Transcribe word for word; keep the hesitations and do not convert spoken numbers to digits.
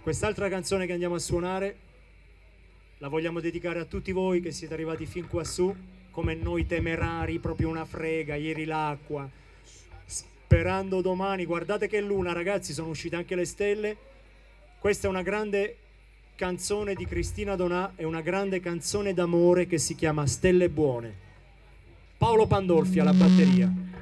Quest'altra canzone che andiamo a suonare la vogliamo dedicare a tutti voi che siete arrivati fin quassù, come noi temerari, proprio una frega, ieri l'acqua, sperando domani. Guardate che luna, ragazzi, sono uscite anche le stelle. Questa è una grande canzone di Cristina Donà, è una grande canzone d'amore che si chiama Stelle Buone. Paolo Pandolfi alla batteria.